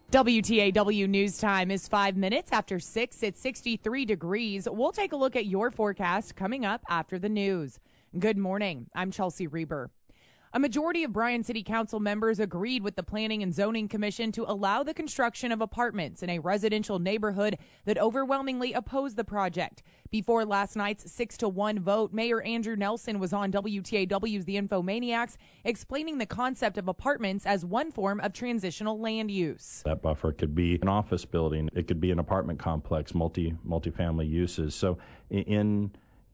WTAW News Time is 5 minutes after 6. It's 63 degrees. We'll take a look at your forecast coming up after the news. Good morning. I'm Chelsea Reber. A majority of Bryan City Council members agreed with the Planning and Zoning Commission to allow the construction of apartments in a residential neighborhood that overwhelmingly opposed the project. Before last night's 6-1 vote, Mayor Andrew Nelson was on WTAW's The Infomaniacs explaining the concept of apartments as one form of transitional land use. That buffer could be an office building. It could be an apartment complex, multifamily uses. So in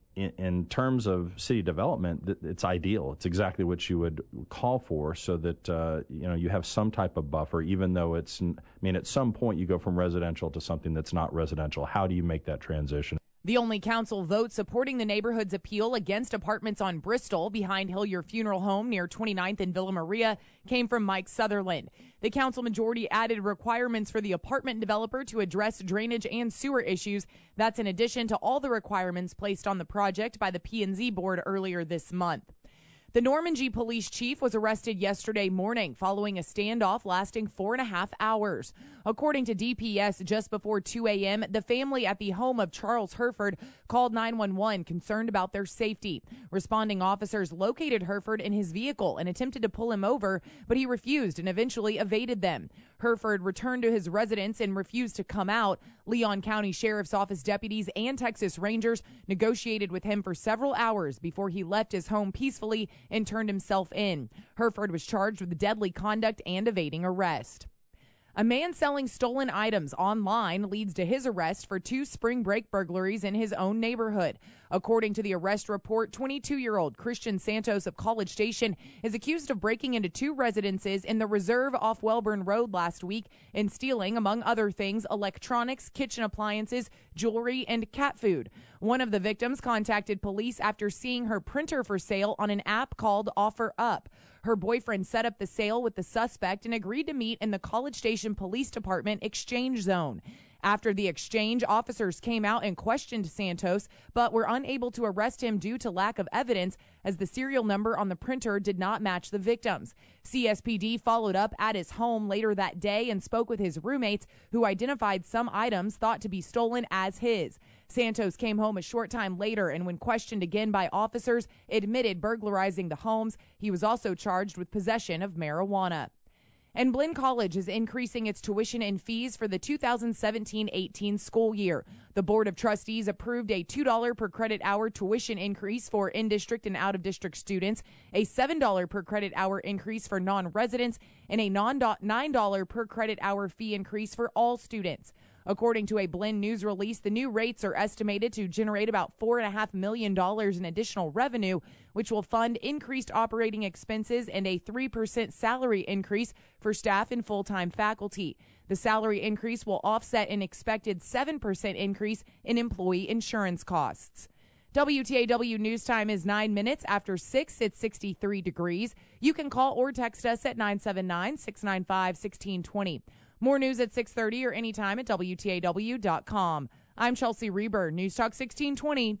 terms of city development, it's ideal. It's exactly what you would call for, so that you have some type of buffer, even though at some point you go from residential to something that's not residential. How do you make that transition? The only council vote supporting the neighborhood's appeal against apartments on Bristol behind Hillier Funeral Home near 29th and Villa Maria came from Mike Sutherland. The council majority added requirements for the apartment developer to address drainage and sewer issues. That's in addition to all the requirements placed on the project by the P&Z board earlier this month. The Normandy police chief was arrested yesterday morning following a standoff lasting 4.5 hours. According to DPS, just before 2 a.m., the family at the home of Charles Hereford called 911 concerned about their safety. Responding officers located Hereford in his vehicle and attempted to pull him over, but he refused and eventually evaded them. Hereford returned to his residence and refused to come out. Leon County Sheriff's Office deputies and Texas Rangers negotiated with him for several hours before he left his home peacefully and turned himself in. Hereford was charged with deadly conduct and evading arrest. A man selling stolen items online leads to his arrest for 2 spring break burglaries in his own neighborhood. According to the arrest report, 22-year-old Christian Santos of College Station is accused of breaking into 2 residences in the Reserve off Wellborn Road last week and stealing, among other things, electronics, kitchen appliances, jewelry, and cat food. One of the victims contacted police after seeing her printer for sale on an app called OfferUp. Her boyfriend set up the sale with the suspect and agreed to meet in the College Station Police Department exchange zone. After the exchange, officers came out and questioned Santos, but were unable to arrest him due to lack of evidence, as the serial number on the printer did not match the victim's. CSPD followed up at his home later that day and spoke with his roommates, who identified some items thought to be stolen as his. Santos came home a short time later and, when questioned again by officers, admitted burglarizing the homes. He was also charged with possession of marijuana. And Blinn College is increasing its tuition and fees for the 2017-18 school year. The Board of Trustees approved a $2 per credit hour tuition increase for in-district and out-of-district students, a $7 per credit hour increase for non-residents, and a $9 per credit hour fee increase for all students. According to a Blinn news release, the new rates are estimated to generate about $4.5 million in additional revenue, which will fund increased operating expenses and a 3% salary increase for staff and full-time faculty. The salary increase will offset an expected 7% increase in employee insurance costs. WTAW News Time is 9 minutes after 6. It's 63 degrees. You can call or text us at 979-695-1620. More news at 6:30 or anytime at WTAW.com. I'm Chelsea Reber, News Talk 1620,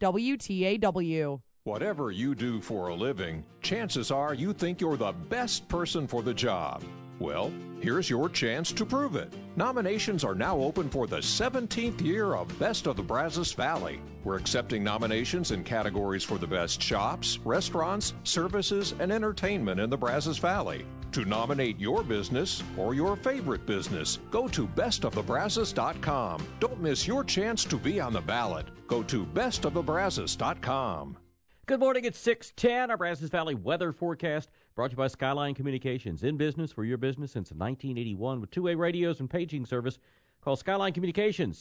WTAW. Whatever you do for a living, chances are you think you're the best person for the job. Well, here's your chance to prove it. Nominations are now open for the 17th year of Best of the Brazos Valley. We're accepting nominations in categories for the best shops, restaurants, services, and entertainment in the Brazos Valley. To nominate your business or your favorite business, go to bestofthebrazos.com. Don't miss your chance to be on the ballot. Go to bestofthebrazos.com. Good morning, it's 6:10. Our Brazos Valley weather forecast brought to you by Skyline Communications. In business for your business since 1981 with two-way radios and paging service. Call Skyline Communications,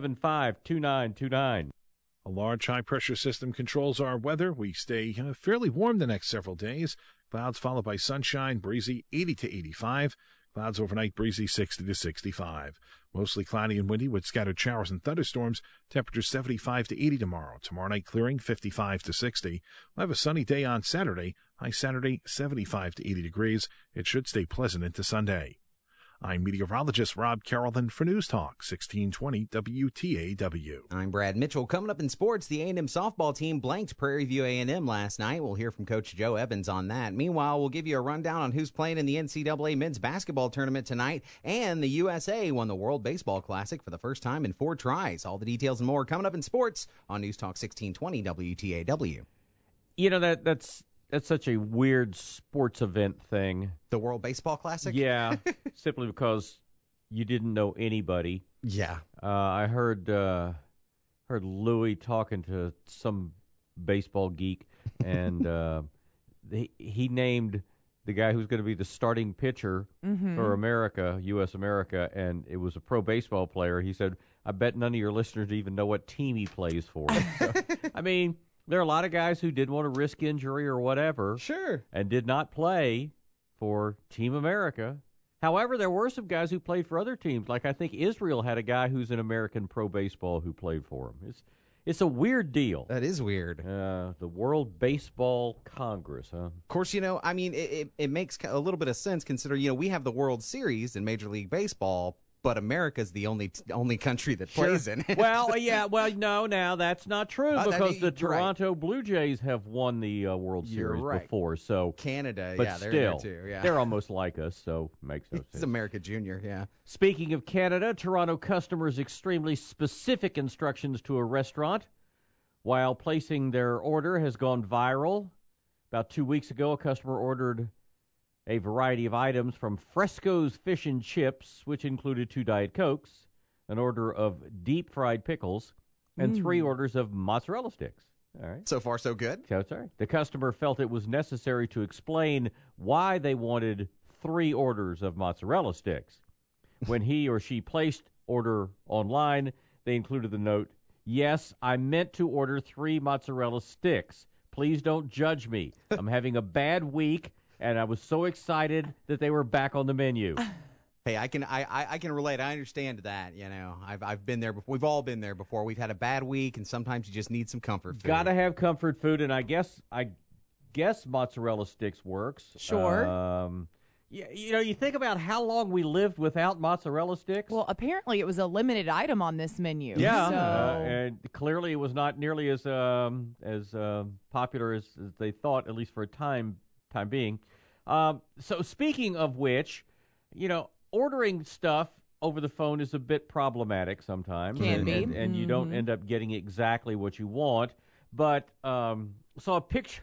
775-2929. A large high-pressure system controls our weather. We stay fairly warm the next several days. Clouds followed by sunshine, breezy 80 to 85. Clouds overnight, breezy 60 to 65. Mostly cloudy and windy with scattered showers and thunderstorms. Temperatures 75 to 80 tomorrow. Tomorrow night clearing 55 to 60. We'll have a sunny day on Saturday. High Saturday 75 to 80 degrees. It should stay pleasant into Sunday. I'm meteorologist Rob Carrollton for News Talk 1620 WTAW. I'm Brad Mitchell. Coming up in sports, the A&M softball team blanked Prairie View A&M last night. We'll hear from Coach Joe Evans on that. Meanwhile, we'll give you a rundown on who's playing in the NCAA men's basketball tournament tonight. And the USA won the World Baseball Classic for the first time in 4 tries. All the details and more coming up in sports on News Talk 1620 WTAW. You know, that's such a weird sports event thing. The World Baseball Classic? Yeah, simply because you didn't know anybody. Yeah. I heard Louis talking to some baseball geek, and he named the guy who's going to be the starting pitcher for America, U.S. America, and it was a pro baseball player. He said, I bet none of your listeners even know what team he plays for. So, I mean, there are a lot of guys who didn't want to risk injury or whatever. Sure. And did not play for Team America. However, there were some guys who played for other teams. Like I think Israel had a guy who's in American pro baseball who played for him. It's a weird deal. That is weird. The World Baseball Congress, huh? Of course, I mean, it makes a little bit of sense considering, we have the World Series in Major League Baseball, but America's the only country that plays in it. Well, yeah. Well, no, now that's not true because the Toronto Blue Jays have won the World Series before. So Canada, but they're still, there too. Yeah. They're almost like us, so makes no sense. It's America Junior, yeah. Speaking of Canada, Toronto customers extremely specific instructions to a restaurant while placing their order has gone viral. About 2 weeks ago, a customer ordered a variety of items from Fresco's Fish and Chips, which included 2 Diet Cokes, an order of deep-fried pickles, and 3 orders of mozzarella sticks. All right. So far, so good. So sorry. The customer felt it was necessary to explain why they wanted 3 orders of mozzarella sticks. When he or she placed order online, they included the note, "Yes, I meant to order 3 mozzarella sticks. Please don't judge me. I'm having a bad week, and I was so excited that they were back on the menu." Hey, I can relate. I understand that. I've been there before. We've all been there before. We've had a bad week, and sometimes you just need some comfort food. Got to have comfort food, and I guess mozzarella sticks works. Sure. Yeah, you think about how long we lived without mozzarella sticks. Well, apparently it was a limited item on this menu. Yeah, so. And clearly it was not nearly as popular as they thought, at least for a time being. So speaking of which, ordering stuff over the phone is a bit problematic sometimes. Can be. And you don't end up getting exactly what you want. But saw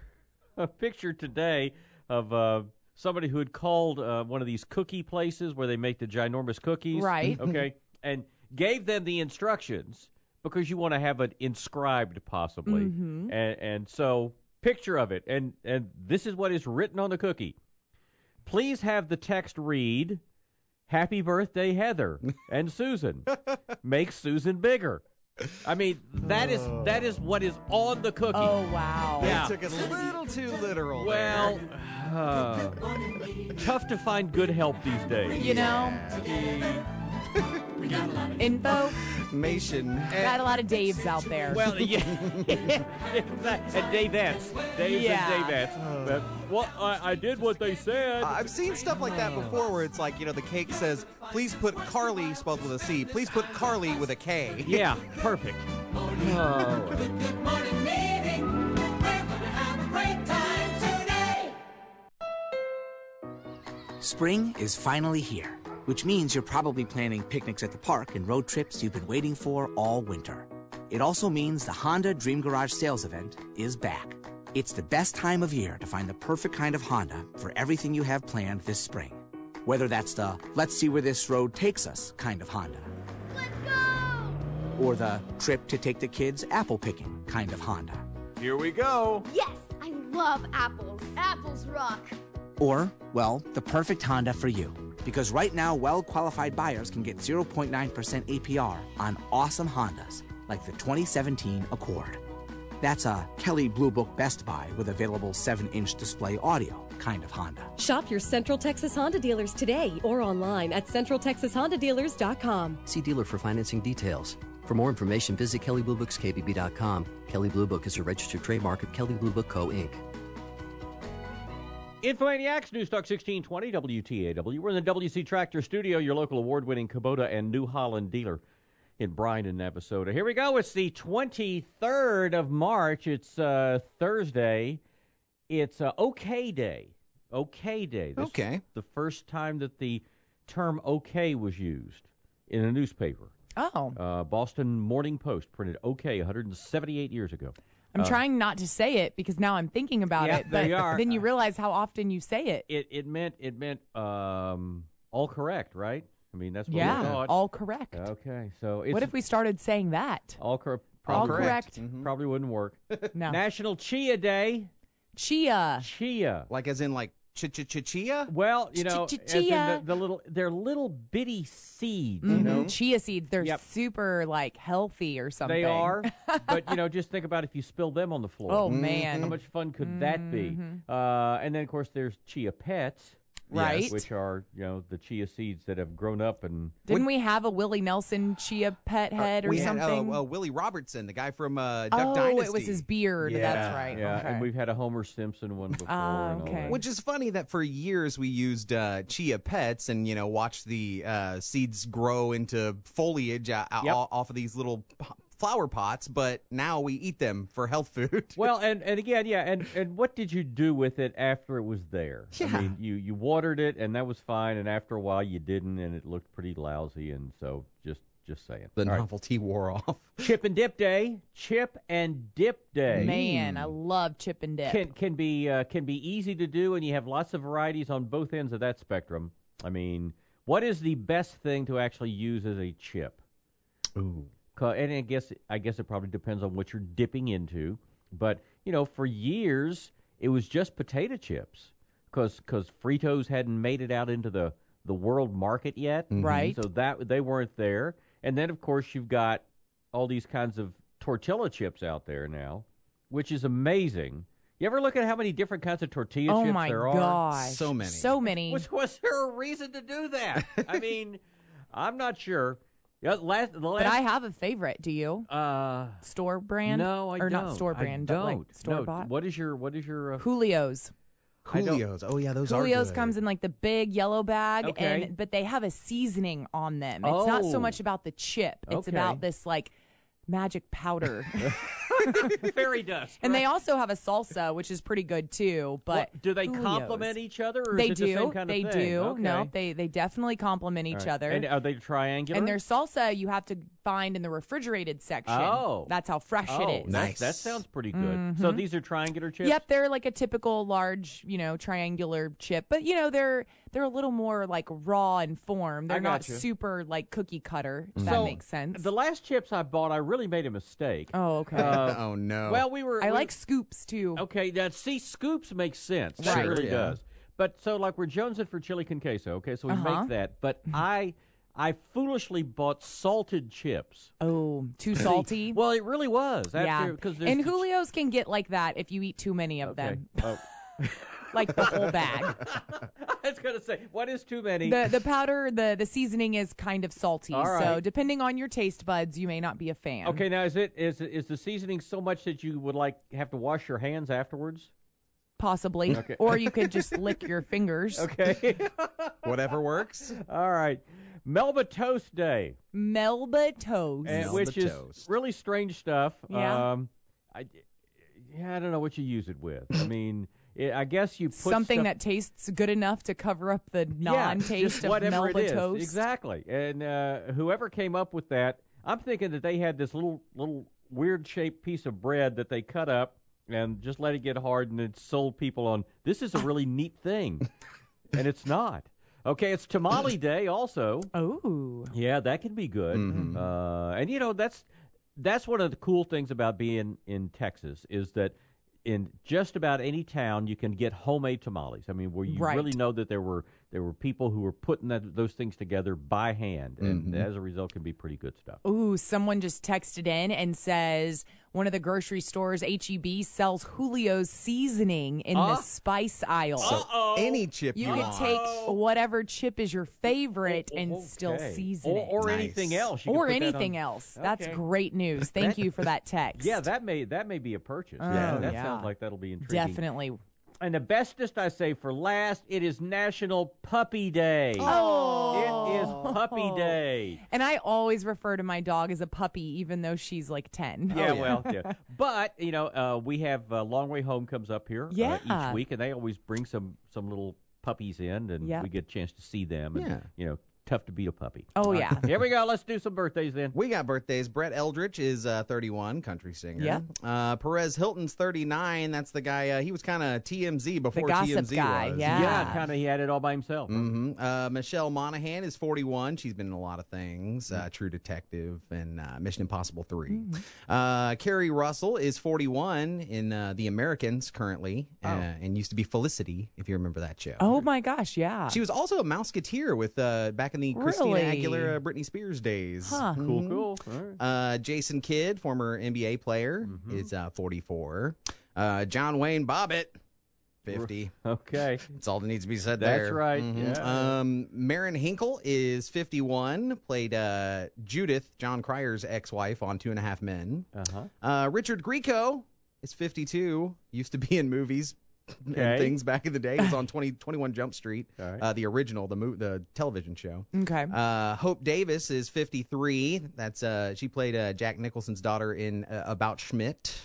a picture today of somebody who had called one of these cookie places where they make the ginormous cookies. Right. Okay. And gave them the instructions because you want to have it inscribed possibly. And so picture of it. And this is what is written on the cookie. Please have the text read, "Happy birthday, Heather and Susan. Make Susan bigger." I mean, that is what is on the cookie. Oh, wow. They took it a little too literal. Well, tough to find good help these days. Information. Got a lot of Daves out there. Well, yeah. And Davettes. Daves and Davettes. Well, I did what they said. I've seen stuff like that before where it's like, the cake says, "Please put Carly," spelled with a C. "Please put Carly" with a K. Yeah, perfect. Good morning, meeting. We're gonna have a great time today. Spring is finally here, which means you're probably planning picnics at the park and road trips you've been waiting for all winter. It also means the Honda Dream Garage sales event is back. It's the best time of year to find the perfect kind of Honda for everything you have planned this spring. Whether that's the "let's see where this road takes us" kind of Honda. Let's go! Or the trip to take the kids apple picking kind of Honda. Here we go. Yes, I love apples. Apples rock. Or, well, the perfect Honda for you. Because right now, well-qualified buyers can get 0.9% APR on awesome Hondas, like the 2017 Accord. That's a Kelley Blue Book Best Buy with available 7-inch display audio kind of Honda. Shop your Central Texas Honda dealers today or online at centraltexashondadealers.com. See dealer for financing details. For more information, visit KelleyBlueBooksKBB.com. Kelley Blue Book is a registered trademark of Kelley Blue Book Co., Inc. Infomaniacs, Newstalk 1620, WTAW. We're in the WC Tractor Studio, your local award-winning Kubota and New Holland dealer in Bryan and Navasota. Here we go. It's the 23rd of March. It's Thursday. It's OK Day. OK Day. This is the first time that the term OK was used in a newspaper. Oh. Boston Morning Post printed OK 178 years ago. I'm trying not to say it because now I'm thinking about it. But then you realize how often you say it. It meant all correct, right? I mean, that's what we yeah, thought. all correct. Okay, so it's What if we started saying that? all correct? All correct. Probably wouldn't work. No. National Chia Day. Chia. Chia. Like as in like chia? Well, you know, as in Chia. they're little bitty seeds. You know, Chia seeds, they're Yep. super like healthy or something. they are. But you know, just think about if you spill them on the floor. Oh man. How much fun could that be? And then of course there's Chia Pets. Right. Which are, you know, the chia seeds that have grown up and... Didn't we have a Willie Nelson chia pet head or we something? had Willie Robertson, the guy from Duck Dynasty. It was his beard. That's right. Yeah, Okay. and we've had a Homer Simpson one before. And all okay. that. Which is funny that for years we used chia pets and, you know, watched the seeds grow into foliage off of these little flower pots, but now we eat them for health food. Well, and again, yeah, and what did you do with it after it was there? Yeah. I mean, you watered it, and that was fine, and after a while you didn't, and it looked pretty lousy, and so just saying. The All right. novelty wore off. Chip and Dip Day. Chip and Dip Day. Man, I love chip and dip. Can be easy to do, and you have lots of varieties on both ends of that spectrum. I mean, what is the best thing to actually use as a chip? Ooh. And I guess it probably depends on what you're dipping into. But, you know, for years, it was just potato chips because Fritos hadn't made it out into the world market yet. Right. So that they weren't there. And then, of course, you've got all these kinds of tortilla chips out there now, which is amazing. You ever look at how many different kinds of tortilla Oh chips my there are? gosh. So many. So many. Was there a reason to do that? I mean, I'm not sure. Yeah, the last, But I have a favorite. Do you? Store brand? No, I or don't. not store brand, I but like don't. store No, bought. What is your Julio's. Julio's. Oh, yeah, those are Julio's good. comes in like the big yellow bag, Okay. but they have a seasoning on them. It's not so Oh. much about the chip. It's Okay. about this like magic powder. fairy dust? And they also have a salsa, which is pretty good too. But What, do they Julio's. complement each other? Or They is it do. the same kind They of thing? do. Okay. No, they definitely complement each All right. other. And are they triangular? And their salsa you have to find in the refrigerated section. Oh. That's how fresh it is. nice. That sounds pretty good. So these are triangular chips? Yep, they're like a typical large, triangular chip, but they're a little more like raw in form. They're not gotcha. super like cookie cutter. If So, that makes sense. The last chips I bought, I really made a mistake. Oh, okay. Oh, no. Well, we were. I we- like scoops too. Okay, now see, scoops make sense. That Right. really Yeah. does. But so, like, we're jonesing for chili con queso. Okay, so we make that. But I foolishly bought salted chips. Oh, too salty. Well, it really was. Yeah, Because and Julio's can get like that if you eat too many of them, Oh. like the whole bag. I was gonna say, what is too many? The powder, the seasoning is kind of salty. All right. So depending on your taste buds, you may not be a fan. Okay, now is the seasoning so much that you would have to wash your hands afterwards? Possibly, Okay. or you could just lick your fingers. Okay. Whatever works. All right. Melba Toast Day, Melba toast. Melba which is toast. really strange stuff. Yeah. I don't know what you use it with. I mean, I guess you put Something stuff- that tastes good enough to cover up the non-taste just of whatever Melba it is. toast. Exactly. And whoever came up with that, I'm thinking that they had this little weird shaped piece of bread that they cut up and just let it get hard, and it sold people on, this is a really neat thing. And it's not. Okay, it's Tamale Day also. Oh. Yeah, that can be good. And that's one of the cool things about being in Texas is that in just about any town you can get homemade tamales. I mean, where you Right. really know that there were people who were putting those things together by hand, and as a result, can be pretty good stuff. Ooh, someone just texted in and says one of the grocery stores, H-E-B, sells Julio's seasoning in the spice aisle. So any chip You you could want. take whatever chip is your favorite and still Okay. season it. or Nice. anything else. You can Or put that anything on- else. That's Okay. great news. Thank you for that text. Yeah, that may be a purchase. Oh, that yeah. sounds like that'll be intriguing. Definitely. And the bestest I say for last, it is National Puppy Day. Oh. It is Puppy Day. And I always refer to my dog as a puppy, even though she's like 10. Yeah, well, yeah. But, we have Long Way Home comes up here each week, and they always bring some little puppies in, and we get a chance to see them. And, tough to beat a puppy. Oh, yeah. Here we go. Let's do some birthdays then. We got birthdays. Brett Eldridge is 31, country singer. Yeah. Perez Hilton's 39. That's the guy. He was kind of TMZ before the gossip TMZ guy. was. Yeah. Kind of. He had it all by himself. Mm-hmm. Michelle Monaghan is 41. She's been in a lot of things. True Detective and Mission Impossible 3. Carrie Russell is 41 in The Americans currently, and used to be Felicity, if you remember that show. Oh, my gosh, yeah. She was also a Mouseketeer with back in the Christina Aguilera, Britney Spears days. Huh. Cool. All right. Jason Kidd, former NBA player, is 44. John Wayne Bobbitt, 50. Okay. That's all that needs to be said there. That's right. Yeah. Maren Hinkle is 51, played Judith, John Cryer's ex-wife on 2.5 Men. Richard Grieco is 52, used to be in movies. And things back in the day. It was on 21 Jump Street, the original, the television show. Okay. Hope Davis is 53. That's she played Jack Nicholson's daughter in About Schmidt.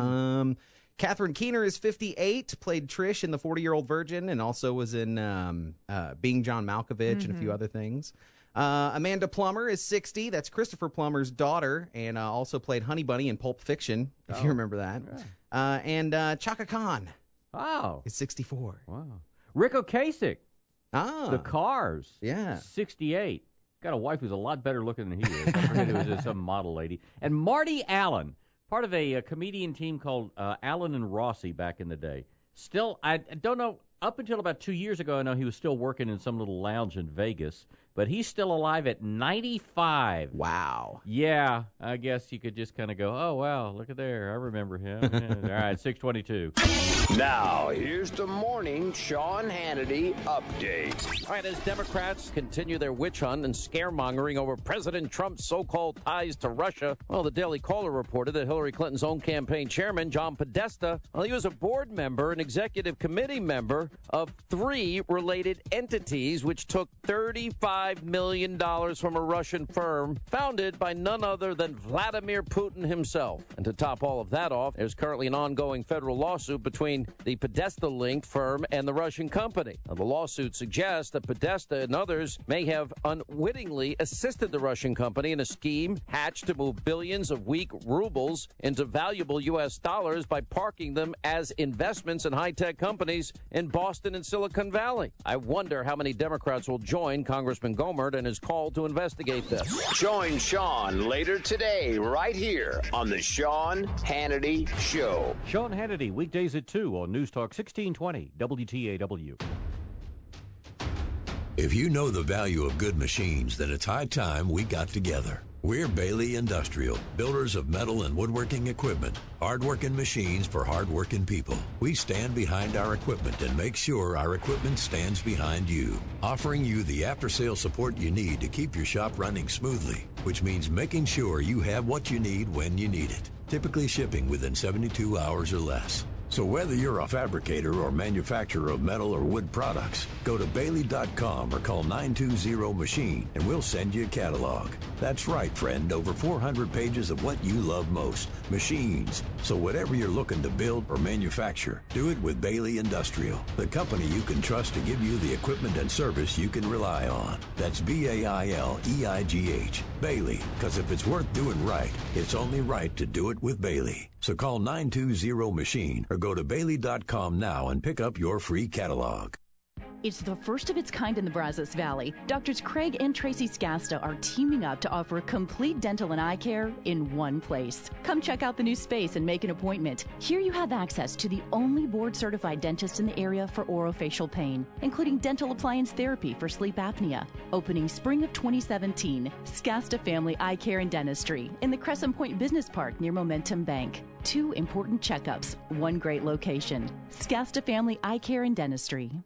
Catherine Keener is 58, played Trish in The 40-Year-Old Virgin, and also was in Being John Malkovich and a few other things. Amanda Plummer is 60. That's Christopher Plummer's daughter, and also played Honey Bunny in Pulp Fiction, if you remember that. Yeah. And Chaka Khan. Wow. It's 64. Wow. Rick Ocasek. The Cars. Yeah. 68. Got a wife who's a lot better looking than he is. I forget it was just some model lady. And Marty Allen, part of a comedian team called Allen and Rossi back in the day. Still, I don't know, up until about 2 years ago, I know he was still working in some little lounge in Vegas. But he's still alive at 95. Wow. Yeah, I guess you could just kind of go, oh, wow, look at there. I remember him. Yeah. All right, 622. Now, here's the morning Sean Hannity update. All right, as Democrats continue their witch hunt and scaremongering over President Trump's so-called ties to Russia, well, the Daily Caller reported that Hillary Clinton's own campaign chairman, John Podesta, well, he was a board member and executive committee member of 3 related entities, which took $35 million from a Russian firm founded by none other than Vladimir Putin himself. And to top all of that off, there's currently an ongoing federal lawsuit between the Podesta-linked firm and the Russian company. Now, the lawsuit suggests that Podesta and others may have unwittingly assisted the Russian company in a scheme hatched to move billions of weak rubles into valuable U.S. dollars by parking them as investments in high-tech companies in Boston and Silicon Valley. I wonder how many Democrats will join Congressman Gohmert and his call to investigate this. Join Sean later today, right here on the Sean Hannity Show. Sean Hannity, weekdays at 2 on News Talk 1620 WTAW. If you know the value of good machines, then it's high time we got together. We're Bailey Industrial, builders of metal and woodworking equipment, hard-working machines for hard-working people. We stand behind our equipment and make sure our equipment stands behind you, offering you the after-sale support you need to keep your shop running smoothly, which means making sure you have what you need when you need it, typically shipping within 72 hours or less. So whether you're a fabricator or manufacturer of metal or wood products, go to Bailey.com or call 920-MACHINE and we'll send you a catalog. That's right, friend, over 400 pages of what you love most, machines. So whatever you're looking to build or manufacture, do it with Bailey Industrial, the company you can trust to give you the equipment and service you can rely on. That's B-A-I-L-E-I-G-H, Bailey, because if it's worth doing right, it's only right to do it with Bailey. So call 920-MACHINE or go to Bailey.com now and pick up your free catalog. It's the first of its kind in the Brazos Valley. Doctors Craig and Tracy Scasta are teaming up to offer complete dental and eye care in one place. Come check out the new space and make an appointment. Here you have access to the only board-certified dentist in the area for orofacial pain, including dental appliance therapy for sleep apnea. Opening spring of 2017, Scasta Family Eye Care and Dentistry in the Crescent Point Business Park near Momentum Bank. 2 important checkups, 1 great location. Scasta Family Eye Care and Dentistry.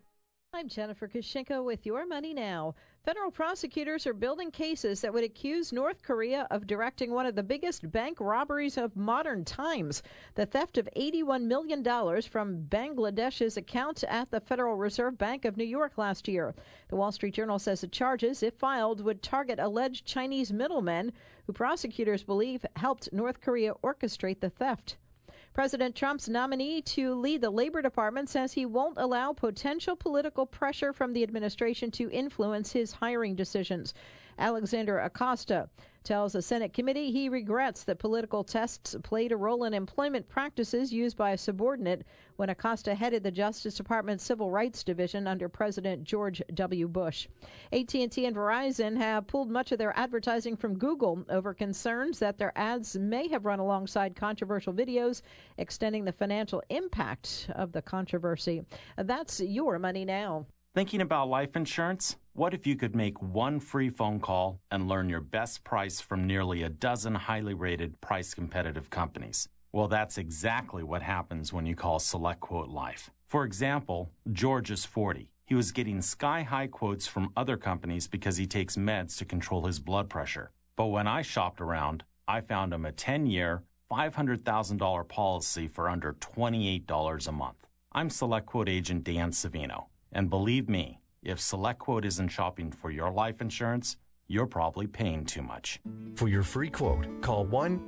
I'm Jennifer Kushinko with Your Money Now. Federal prosecutors are building cases that would accuse North Korea of directing one of the biggest bank robberies of modern times, the theft of $81 million from Bangladesh's account at the Federal Reserve Bank of New York last year. The Wall Street Journal says the charges, if filed, would target alleged Chinese middlemen who prosecutors believe helped North Korea orchestrate the theft. President Trump's nominee to lead the Labor Department says he won't allow potential political pressure from the administration to influence his hiring decisions. Alexander Acosta tells a Senate committee he regrets that political tests played a role in employment practices used by a subordinate when Acosta headed the Justice Department's Civil Rights Division under President George W. Bush. AT&T and Verizon have pulled much of their advertising from Google over concerns that their ads may have run alongside controversial videos, extending the financial impact of the controversy. That's Your Money Now. Thinking about life insurance? What if you could make one free phone call and learn your best price from nearly a dozen highly rated, price-competitive companies? Well, that's exactly what happens when you call SelectQuote Life. For example, George is 40. He was getting sky-high quotes from other companies because he takes meds to control his blood pressure. But when I shopped around, I found him a 10-year, $500,000 policy for under $28 a month. I'm SelectQuote agent Dan Savino. And believe me, if SelectQuote isn't shopping for your life insurance, you're probably paying too much. For your free quote, call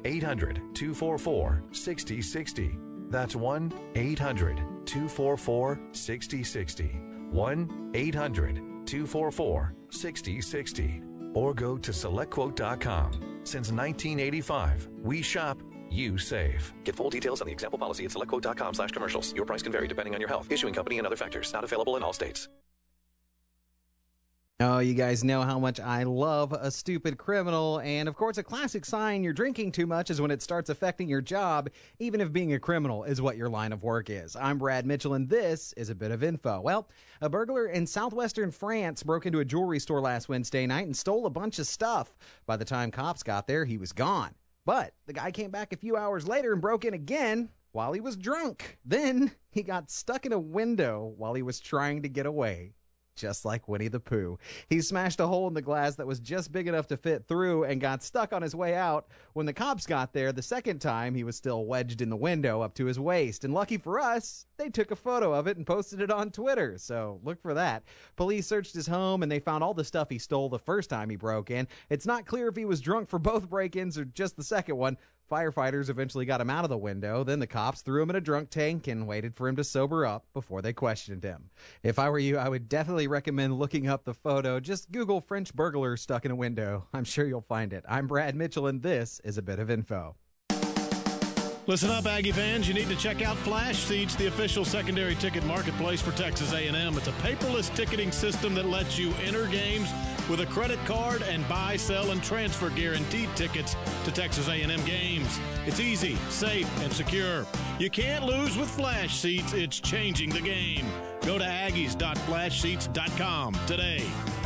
1-800-244-6060. That's 1-800-244-6060. 1-800-244-6060. Or go to SelectQuote.com. Since 1985, we shop, you save. Get full details on the example policy at SelectQuote.com/commercials. Your price can vary depending on your health, issuing company, and other factors. Not available in all states. Oh, you guys know how much I love a stupid criminal, and of course a classic sign you're drinking too much is when it starts affecting your job, even if being a criminal is what your line of work is. I'm Brad Mitchell, and this is a bit of info. Well, a burglar in southwestern France broke into a jewelry store last Wednesday night and stole a bunch of stuff. By the time cops got there, he was gone. But the guy came back a few hours later and broke in again while he was drunk. Then he got stuck in a window while he was trying to get away. Just like Winnie the Pooh. He smashed a hole in the glass that was just big enough to fit through and got stuck on his way out. When the cops got there the second time, he was still wedged in the window up to his waist. And lucky for us, they took a photo of it and posted it on Twitter. So look for that. Police searched his home and they found all the stuff he stole the first time he broke in. It's not clear if he was drunk for both break-ins or just the second one. Firefighters eventually got him out of the window. Then the cops threw him in a drunk tank and waited for him to sober up before they questioned him. If I were you, I would definitely recommend looking up the photo. Just Google French burglar stuck in a window. I'm sure you'll find it. I'm Brad Mitchell, and this is a bit of info. Listen up, Aggie fans. You need to check out Flash Seats, the official secondary ticket marketplace for Texas A&M. It's a paperless ticketing system that lets you enter games with a credit card and buy, sell, and transfer guaranteed tickets to Texas A&M games. It's easy, safe, and secure. You can't lose with Flash Seats. It's changing the game. Go to aggies.flashseats.com today.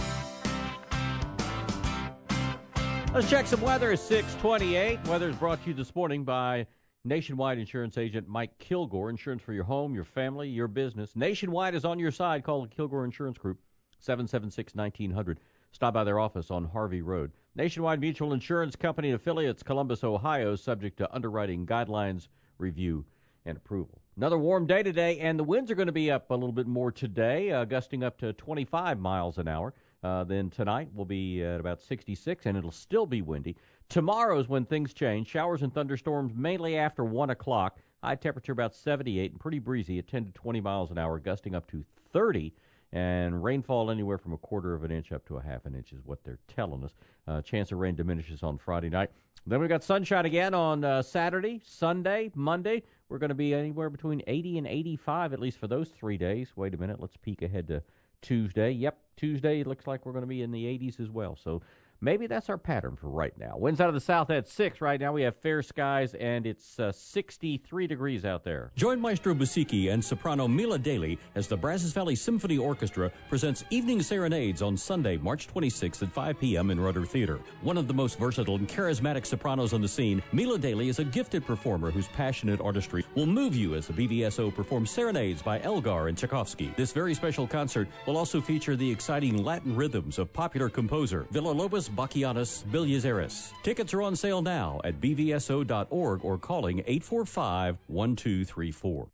Let's check some weather. It's 6:28. Weather is brought to you this morning by Nationwide Insurance Agent Mike Kilgore. Insurance for your home, your family, your business. Nationwide is on your side. Call the Kilgore Insurance Group, 776-1900. Stop by their office on Harvey Road. Nationwide Mutual Insurance Company affiliates, Columbus, Ohio, subject to underwriting guidelines, review, and approval. Another warm day today, and the winds are going to be up a little bit more today, gusting up to 25 miles an hour. Then tonight will be at about 66, and it'll still be windy. Tomorrow is when things change. Showers and thunderstorms mainly after 1 o'clock. High temperature about 78 and pretty breezy at 10 to 20 miles an hour, gusting up to 30. And rainfall anywhere from 1/4 of an inch up to 1/2 an inch is what they're telling us. Chance of rain diminishes on Friday night. Then we've got sunshine again on Saturday, Sunday, Monday. We're going to be anywhere between 80 and 85, at least for those 3 days. Wait a minute. Let's peek ahead to Tuesday. Yep, Tuesday looks like we're going to be in the 80s as well. So maybe that's our pattern for right now. Winds out of the south at 6 right now. We have fair skies, and it's 63 degrees out there. Join Maestro Busicki and soprano Mila Daly as the Brazos Valley Symphony Orchestra presents Evening Serenades on Sunday, March 26th at 5 p.m. in Rudder Theater. One of the most versatile and charismatic sopranos on the scene, Mila Daly is a gifted performer whose passionate artistry will move you as the BVSO performs Serenades by Elgar and Tchaikovsky. This very special concert will also feature the exciting Latin rhythms of popular composer Villalobos Bachianos Biliazeres. Tickets are on sale now at bvso.org or calling 845-1234.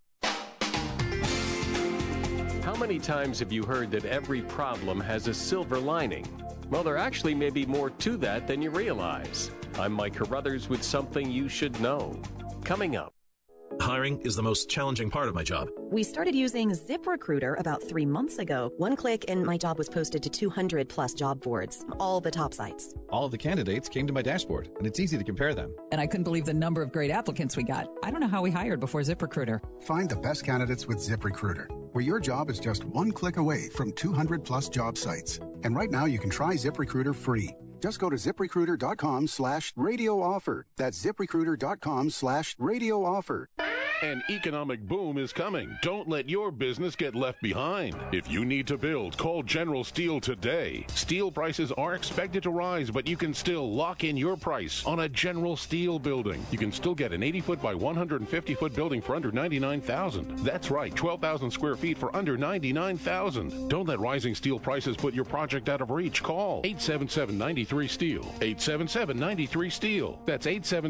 How many times have you heard that every problem has a silver lining? Well, there actually may be more to that than you realize. I'm Mike Carruthers with something you should know. Coming up. Hiring is the most challenging part of my job. We started using ZipRecruiter about 3 months ago. One click and my job was posted to 200 plus job boards, all the top sites. All of the candidates came to my dashboard, and it's easy to compare them. And I couldn't believe the number of great applicants we got. I don't know how we hired before ZipRecruiter. Find the best candidates with ZipRecruiter, where your job is just one click away from 200 plus job sites. And right now you can try ZipRecruiter free. Just go to ZipRecruiter.com/radio offer. That's ZipRecruiter.com/radio offer. An economic boom is coming. Don't let your business get left behind. If you need to build, call General Steel today. Steel prices are expected to rise, but you can still lock in your price on a General Steel building. You can still get an 80-foot by 150-foot building for under $99,000. That's right, 12,000 square feet for under $99,000. Don't let rising steel prices put your project out of reach. Call 877-93-STEEL. 877-93-STEEL. That's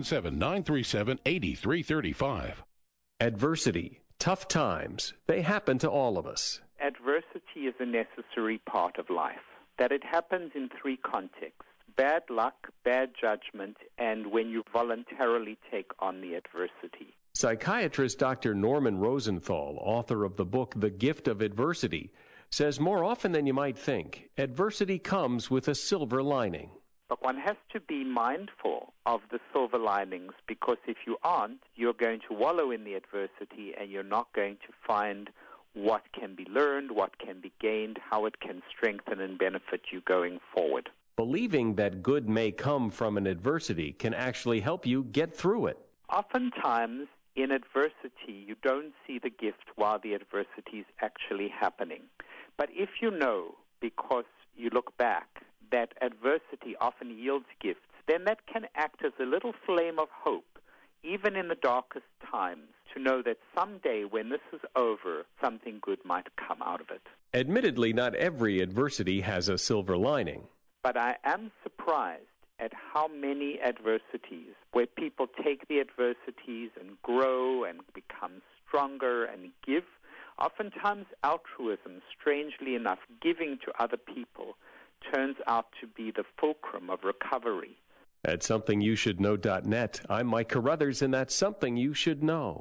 877-937-8335. Adversity, tough times, they happen to all of us. Adversity is a necessary part of life. That it happens in three contexts: bad luck, bad judgment, and when you voluntarily take on the adversity. Psychiatrist Dr. Norman Rosenthal, author of the book The Gift of Adversity, says more often than you might think, adversity comes with a silver lining. But one has to be mindful of the silver linings, because if you aren't, you're going to wallow in the adversity and you're not going to find what can be learned, what can be gained, how it can strengthen and benefit you going forward. Believing that good may come from an adversity can actually help you get through it. Oftentimes, in adversity, you don't see the gift while the adversity is actually happening. But if you know, because you look back, that adversity often yields gifts, then that can act as a little flame of hope, even in the darkest times, to know that someday when this is over, something good might come out of it. Admittedly, not every adversity has a silver lining. But I am surprised at how many adversities, where people take the adversities and grow and become stronger and give, oftentimes altruism, strangely enough, giving to other people, turns out to be the fulcrum of recovery. At SomethingYouShouldKnow.net, I'm Mike Carruthers, and that's Something You Should Know.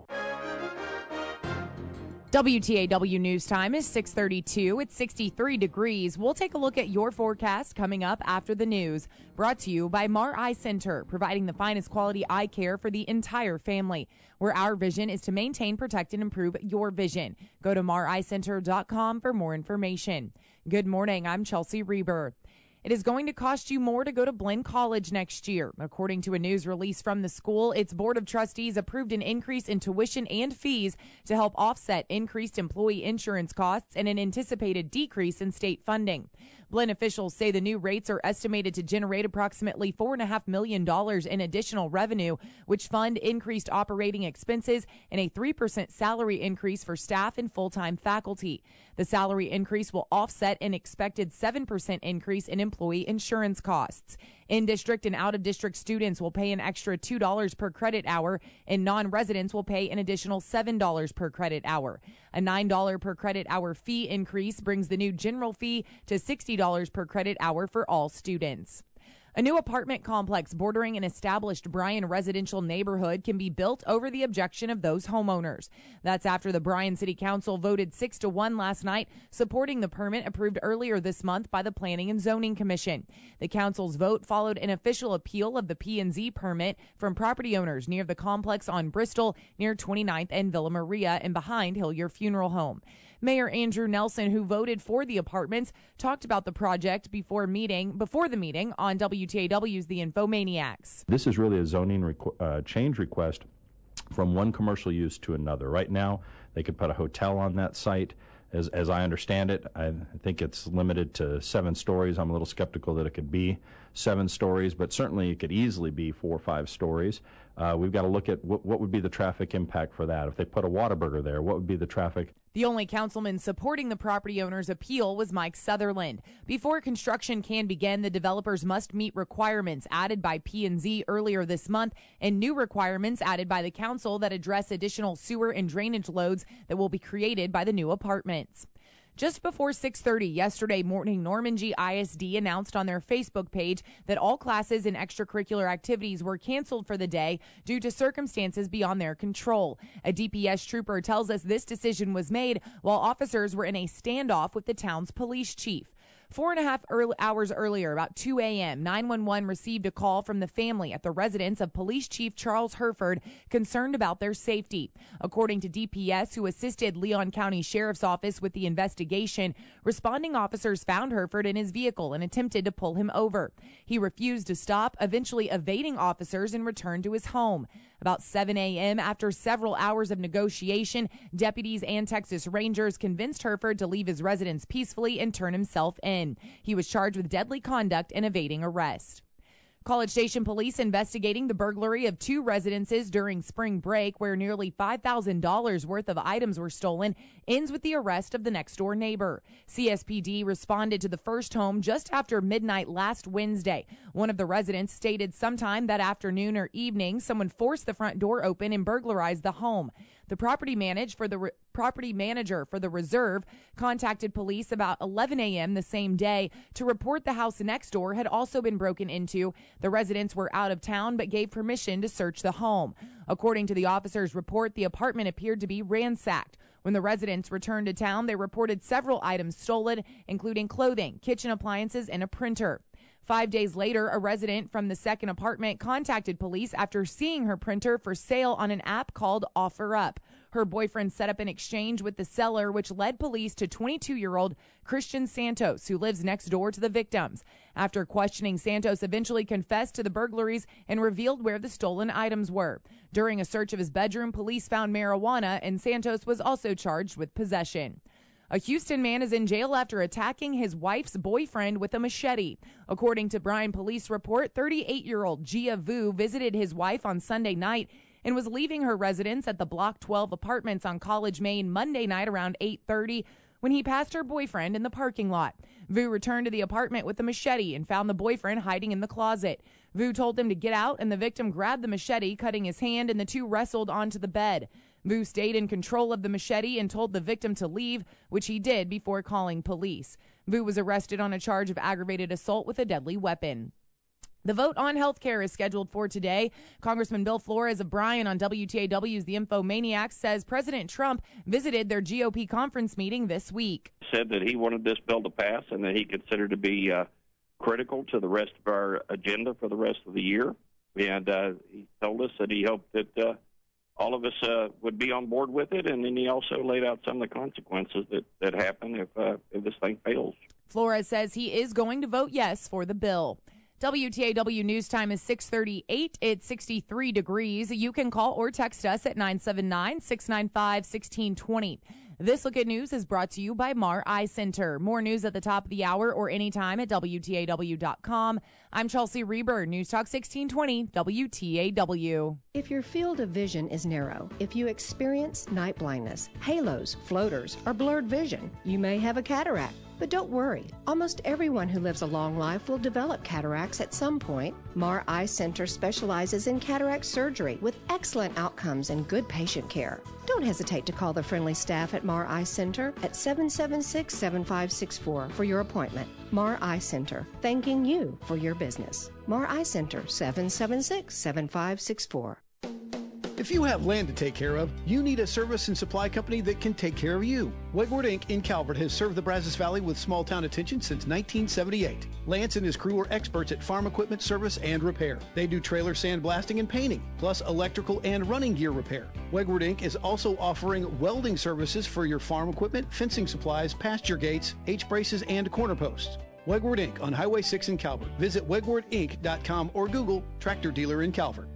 WTAW News Time is 6:32. It's 63 degrees. We'll take a look at your forecast coming up after the news. Brought to you by Mar Eye Center, providing the finest quality eye care for the entire family, where our vision is to maintain, protect, and improve your vision. Go to mareyecenter.com for more information. Good morning. I'm Chelsea Reber. It is going to cost you more to go to Blinn College next year. According to a news release from the school, its Board of Trustees approved an increase in tuition and fees to help offset increased employee insurance costs and an anticipated decrease in state funding. Blinn officials say the new rates are estimated to generate approximately $4.5 million in additional revenue, which fund increased operating expenses and a 3% salary increase for staff and full-time faculty. The salary increase will offset an expected 7% increase in employee insurance costs. In-district and out-of-district students will pay an extra $2 per credit hour, and non-residents will pay an additional $7 per credit hour. A $9 per credit hour fee increase brings the new general fee to $60 per credit hour for all students. A new apartment complex bordering an established Bryan residential neighborhood can be built over the objection of those homeowners. That's after the Bryan City Council voted 6-1 last night, supporting the permit approved earlier this month by the Planning and Zoning Commission. The council's vote followed an official appeal of the P&Z permit from property owners near the complex on Bristol, near 29th and Villa Maria, and behind Hillier Funeral Home. Mayor Andrew Nelson, who voted for the apartments, talked about the project before the meeting on WTAW's The Infomaniacs. This is really a zoning change request from one commercial use to another. Right now, they could put a hotel on that site. As I understand it, I think it's limited to 7 stories. I'm a little skeptical that it could be 7 stories, but certainly it could easily be 4 or 5 stories. We've got to look at what would be the traffic impact for that. If they put a Whataburger there, what would be the traffic? The only councilman supporting the property owner's appeal was Mike Sutherland. Before construction can begin, the developers must meet requirements added by P&Z earlier this month and new requirements added by the council that address additional sewer and drainage loads that will be created by the new apartments. Just before 6:30 yesterday morning, Normandy ISD announced on their Facebook page that all classes and extracurricular activities were canceled for the day due to circumstances beyond their control. A DPS trooper tells us this decision was made while officers were in a standoff with the town's police chief. 4.5 hours earlier, about 2 a.m., 911 received a call from the family at the residence of Police Chief Charles Herford, concerned about their safety. According to DPS, who assisted Leon County Sheriff's Office with the investigation, responding officers found Herford in his vehicle and attempted to pull him over. He refused to stop, eventually evading officers and returned to his home. About 7 a.m., after several hours of negotiation, deputies and Texas Rangers convinced Herford to leave his residence peacefully and turn himself in. He was charged with deadly conduct and evading arrest. College Station police investigating the burglary of 2 residences during spring break, where nearly $5,000 worth of items were stolen, ends with the arrest of the next-door neighbor. CSPD responded to the first home just after midnight last Wednesday. One of the residents stated sometime that afternoon or evening, someone forced the front door open and burglarized the home. The property manager for the reserve contacted police about 11 a.m. the same day to report the house next door had also been broken into. The residents were out of town but gave permission to search the home. According to the officer's report, the apartment appeared to be ransacked. When the residents returned to town, they reported several items stolen, including clothing, kitchen appliances, and a printer. 5 days later, a resident from the second apartment contacted police after seeing her printer for sale on an app called OfferUp. Her boyfriend set up an exchange with the seller, which led police to 22-year-old Christian Santos, who lives next door to the victims. After questioning, Santos eventually confessed to the burglaries and revealed where the stolen items were. During a search of his bedroom, police found marijuana, and Santos was also charged with possession. A Houston man is in jail after attacking his wife's boyfriend with a machete. According to Bryan police report, 38-year-old Gia Vu visited his wife on Sunday night and was leaving her residence at the Block 12 apartments on College, Maine Monday night around 8:30 when he passed her boyfriend in the parking lot. Vu returned to the apartment with a machete and found the boyfriend hiding in the closet. Vu told him to get out, and the victim grabbed the machete, cutting his hand, and the two wrestled onto the bed. Vu stayed in control of the machete and told the victim to leave, which he did before calling police. Vu was arrested on a charge of aggravated assault with a deadly weapon. The vote on health care is scheduled for today. Congressman Bill Flores of Bryan on WTAW's The Infomaniacs says President Trump visited their GOP conference meeting this week. Said that he wanted this bill to pass and that he considered to be critical to the rest of our agenda for the rest of the year. And he told us that he hoped that all of us would be on board with it, and then he also laid out some of the consequences that happen if this thing fails. Flores says he is going to vote yes for the bill. WTAW News Time is 6:38. It's 63 degrees. You can call or text us at 979-695-1620. This Look at News is brought to you by Mar Eye Center. More news at the top of the hour or anytime at WTAW.com. I'm Chelsea Reber, News Talk 1620, WTAW. If your field of vision is narrow, if you experience night blindness, halos, floaters, or blurred vision, you may have a cataract. But don't worry, almost everyone who lives a long life will develop cataracts at some point. Mar Eye Center specializes in cataract surgery with excellent outcomes and good patient care. Don't hesitate to call the friendly staff at Mar Eye Center at 776-7564 for your appointment. Mar Eye Center, thanking you for your business. Mar Eye Center, 776-7564. If you have land to take care of, you need a service and supply company that can take care of you. Wegward Inc. in Calvert has served the Brazos Valley with small town attention since 1978. Lance and his crew are experts at farm equipment service and repair. They do trailer sandblasting and painting, plus electrical and running gear repair. Wegward Inc. is also offering welding services for your farm equipment, fencing supplies, pasture gates, H-braces, and corner posts. Wegward Inc. on Highway 6 in Calvert. Visit wegwardinc.com or Google Tractor Dealer in Calvert.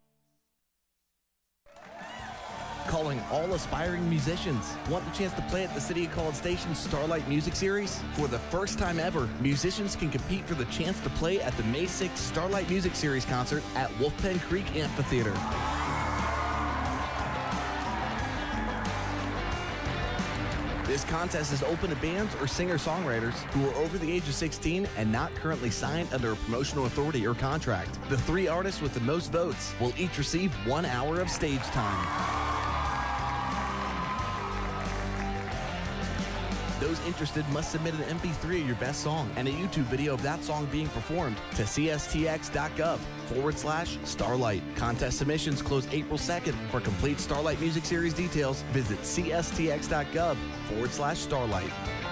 Calling all aspiring musicians. Want the chance to play at the City of College Station's Starlight Music Series? For the first time ever, musicians can compete for the chance to play at the May 6th Starlight Music Series concert at Wolfpen Creek Amphitheater. This contest is open to bands or singer-songwriters who are over the age of 16 and not currently signed under a promotional authority or contract. The 3 artists with the most votes will each receive 1 hour of stage time. Those interested must submit an MP3 of your best song and a YouTube video of that song being performed to cstx.gov/Starlight. Contest submissions close April 2nd. For complete Starlight Music Series details, visit cstx.gov/Starlight.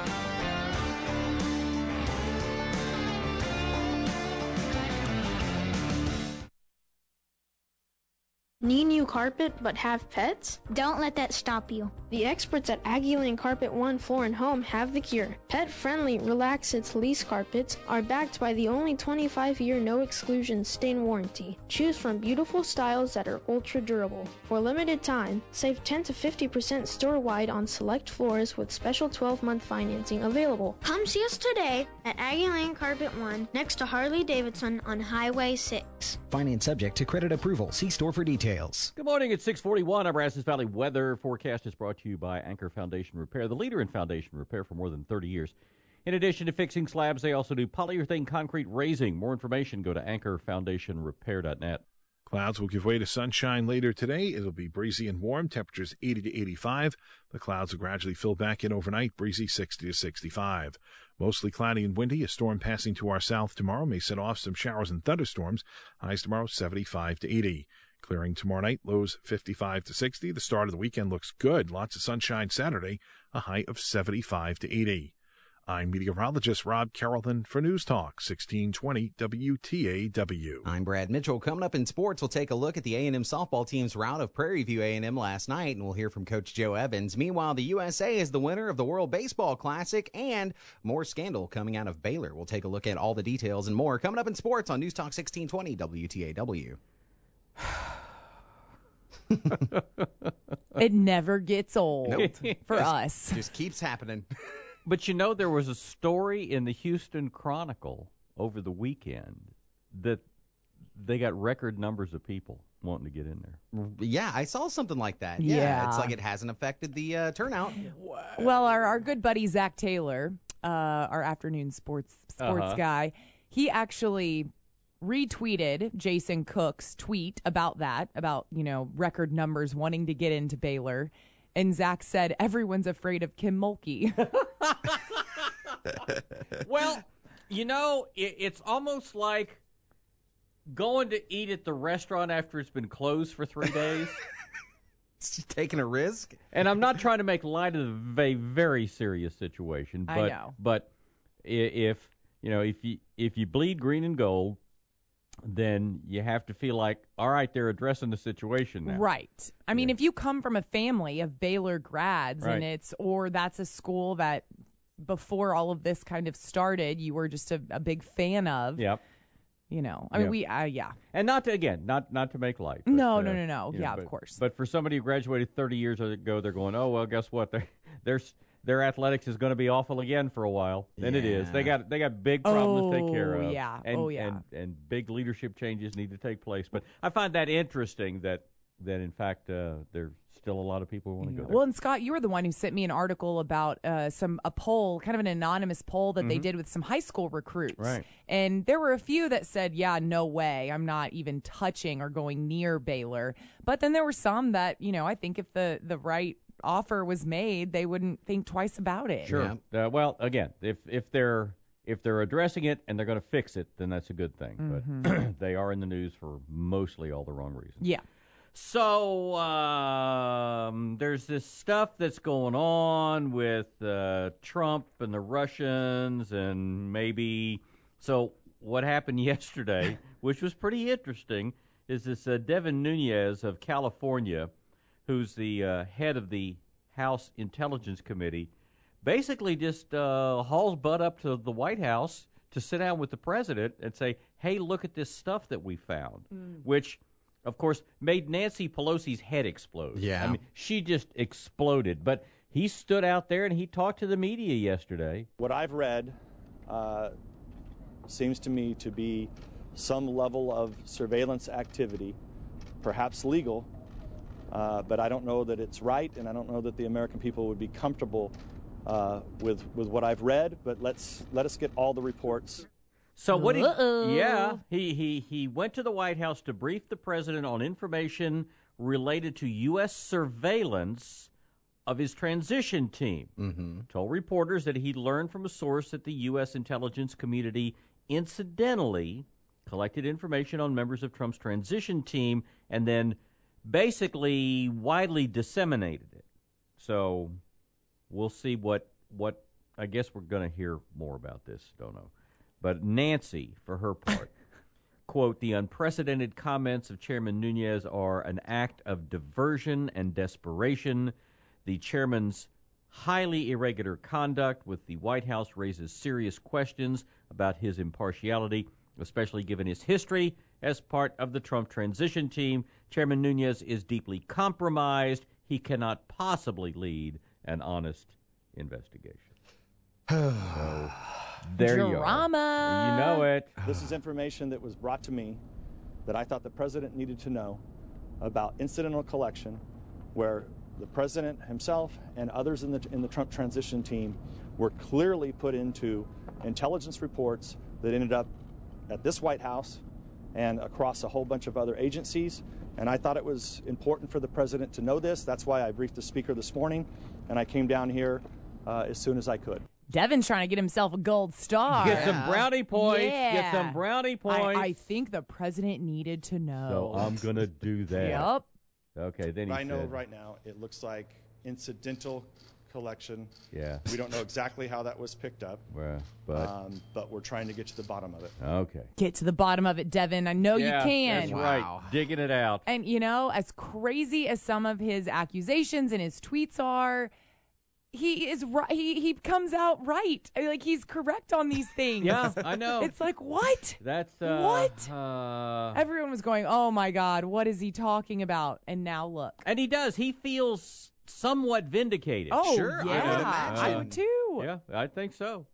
Need new carpet but have pets? Don't let that stop you. The experts at Aggieland Carpet One Floor and Home have the cure. Pet-friendly Relax It's lease carpets are backed by the only 25-year no-exclusion stain warranty. Choose from beautiful styles that are ultra-durable. For a limited time, save 10 to 50% store-wide on select floors with special 12-month financing available. Come see us today at Aggieland Carpet One next to Harley-Davidson on Highway 6. Finance subject to credit approval. See store for details. Good morning. It's 6:41. Our Brazos Valley weather forecast is brought to you by Anchor Foundation Repair, the leader in foundation repair for more than 30 years. In addition to fixing slabs, they also do polyurethane concrete raising. More information, go to anchorfoundationrepair.net. Clouds will give way to sunshine later today. It'll be breezy and warm, temperatures 80 to 85. The clouds will gradually fill back in overnight, breezy 60 to 65. Mostly cloudy and windy. A storm passing to our south tomorrow may set off some showers and thunderstorms. Highs tomorrow 75 to 80. Clearing tomorrow night, lows 55 to 60. The start of the weekend looks good. Lots of sunshine Saturday, a high of 75 to 80. I'm meteorologist Rob Carrollton for News Talk 1620 WTAW. I'm Brad Mitchell. Coming up in sports, we'll take a look at the A&M softball team's rout of Prairie View A&M last night, and we'll hear from Coach Joe Evans. Meanwhile, the USA is the winner of the World Baseball Classic, and more scandal coming out of Baylor. We'll take a look at all the details and more coming up in sports on News Talk 1620 WTAW. It never gets old for us. Just keeps happening. But you know, there was a story in the Houston Chronicle over the weekend that they got record numbers of people wanting to get in there. Yeah, I saw something like that. Yeah. It's like it hasn't affected the turnout. Well, our good buddy Zach Taylor, our afternoon sports guy, he actually retweeted Jason Cook's tweet about that, about, record numbers wanting to get into Baylor. And Zach said, everyone's afraid of Kim Mulkey. Well, it's almost like going to eat at the restaurant after it's been closed for 3 days. It's just taking a risk. And I'm not trying to make light of a very serious situation, but I know. But if you bleed green and gold, then you have to feel like, all right, they're addressing the situation now. Right. I mean, if you come from a family of Baylor grads right. and that's a school that before all of this kind of started, you were just a big fan of. Yep. Yeah. And not to make light. But, No. Yeah, but, of course. But for somebody who graduated 30 years ago, they're going, oh, well, guess what? Their athletics is going to be awful again for a while. And it is. They got big problems to take care of. Yeah. And big leadership changes need to take place. But I find that interesting that in fact there's still a lot of people who want to go there. Well, and Scott, you were the one who sent me an article about a poll, kind of an anonymous poll that they did with some high school recruits. Right. And there were a few that said, yeah, no way, I'm not even touching or going near Baylor. But then there were some that, I think if the right offer was made, they wouldn't think twice about it. Sure. Yeah. Well, again, if they're addressing it and they're going to fix it, then that's a good thing. But they are in the news for mostly all the wrong reasons. Yeah. So there's this stuff that's going on with Trump and the Russians and maybe – so what happened yesterday, which was pretty interesting, is this Devin Nunes of California, who's the head of the House Intelligence Committee, basically just hauls butt up to the White House to sit down with the president and say, hey, look at this stuff that we found, which, of course, made Nancy Pelosi's head explode. Yeah. I mean, she just exploded. But he stood out there and he talked to the media yesterday. What I've read seems to me to be some level of surveillance activity, perhaps legal, but I don't know that it's right, and I don't know that the American people would be comfortable with what I've read. But let us get all the reports. So what? He went to the White House to brief the president on information related to U.S. surveillance of his transition team. Mm-hmm. Told reporters that he learned from a source that the U.S. intelligence community incidentally collected information on members of Trump's transition team and then basically widely disseminated it. So we'll see what I guess we're going to hear more about this. Don't know. But Nancy, for her part, quote, the unprecedented comments of Chairman Nunes are an act of diversion and desperation. The chairman's highly irregular conduct with the White House raises serious questions about his impartiality, especially given his history as part of the Trump transition team. Chairman Nunes is deeply compromised. He cannot possibly lead an honest investigation. So, there you are. You know it. This is information that was brought to me that I thought the president needed to know about incidental collection, where the president himself and others in the Trump transition team were clearly put into intelligence reports that ended up at this White House and across a whole bunch of other agencies. And I thought it was important for the president to know this. That's why I briefed the speaker this morning, and I came down here as soon as I could. Devin's trying to get himself a gold star. Get some brownie points. Yeah. Get some brownie points. I think the president needed to know. So I'm going to do that. Yep. Okay, then I know right now it looks like incidental collection. Yeah. We don't know exactly how that was picked up. But we're trying to get to the bottom of it. Okay. Get to the bottom of it, Devin. I know you can. That's right. Digging it out. And, you know, as crazy as some of his accusations and his tweets are, he is right. He comes out right. Like, he's correct on these things. Yeah, I know. It's like, what? That's what? Everyone was going, oh my God, what is he talking about? And now look. And he does. He feels somewhat vindicated. Oh, sure, yeah. I would too. Yeah, I think so.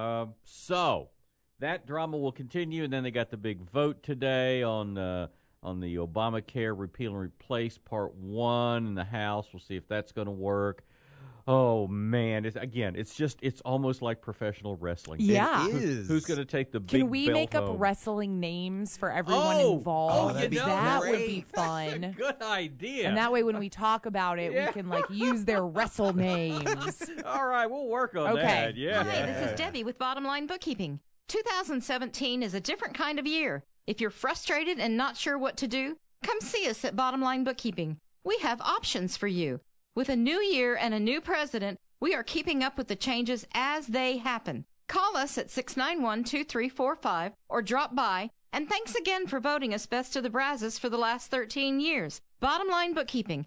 So that drama will continue, and then they got the big vote today on the Obamacare repeal and replace Part 1 in the House. We'll see if that's going to work. Oh, man. It's almost like professional wrestling. Yeah. It is. Who's going to take the big Can we belt make home? up wrestling names for everyone involved? That would be fun. That's a good idea. And that way when we talk about it, we can use their wrestle names. All right, we'll work on that. Yeah. Hi, this is Debbie with Bottom Line Bookkeeping. 2017 is a different kind of year. If you're frustrated and not sure what to do, come see us at Bottom Line Bookkeeping. We have options for you. With a new year and a new president, we are keeping up with the changes as they happen. Call us at 691-2345 or drop by. And thanks again for voting us Best of the Brazos for the last 13 years. Bottom Line Bookkeeping,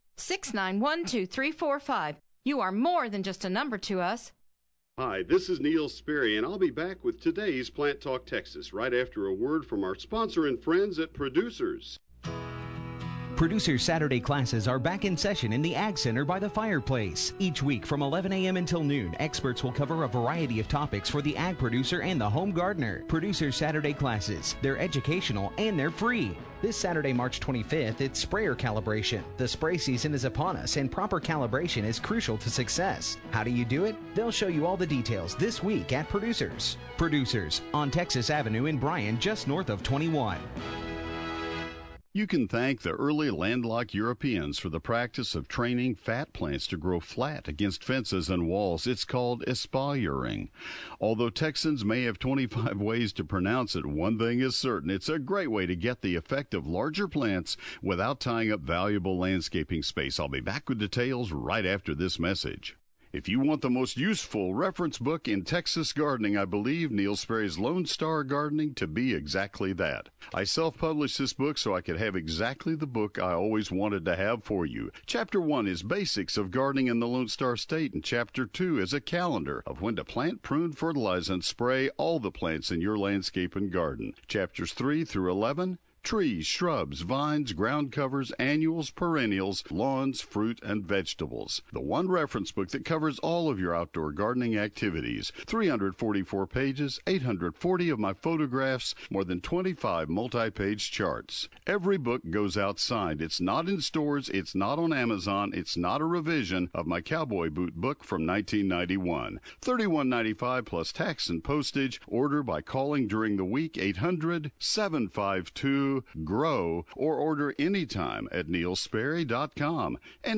691-2345. You are more than just a number to us. Hi, this is Neil Sperry, and I'll be back with today's Plant Talk Texas right after a word from our sponsor and friends at Producers. Producers Saturday classes are back in session in the Ag Center by the fireplace. Each week from 11 a.m. until noon, experts will cover a variety of topics for the ag producer and the home gardener. Producers Saturday classes, they're educational and they're free. This Saturday, March 25th, it's sprayer calibration. The spray season is upon us and proper calibration is crucial to success. How do you do it? They'll show you all the details this week at Producers. Producers on Texas Avenue in Bryan, just north of 21. You can thank the early landlocked Europeans for the practice of training fat plants to grow flat against fences and walls. It's called espaliering. Although Texans may have 25 ways to pronounce it, one thing is certain. It's a great way to get the effect of larger plants without tying up valuable landscaping space. I'll be back with details right after this message. If you want the most useful reference book in Texas gardening, I believe Neil Sperry's Lone Star Gardening to be exactly that. I self-published this book so I could have exactly the book I always wanted to have for you. Chapter 1 is Basics of Gardening in the Lone Star State, and Chapter 2 is a calendar of when to plant, prune, fertilize, and spray all the plants in your landscape and garden. Chapters 3 through 11, trees, shrubs, vines, ground covers, annuals, perennials, lawns, fruit, and vegetables. The one reference book that covers all of your outdoor gardening activities. 344 pages, 840 of my photographs, more than 25 multi-page charts. Every book goes outside. It's not in stores, it's not on Amazon, it's not a revision of my cowboy boot book from 1991. $31.95 plus tax and postage. Order by calling during the week, 800-752 GROW, or order anytime at neilsperry.com,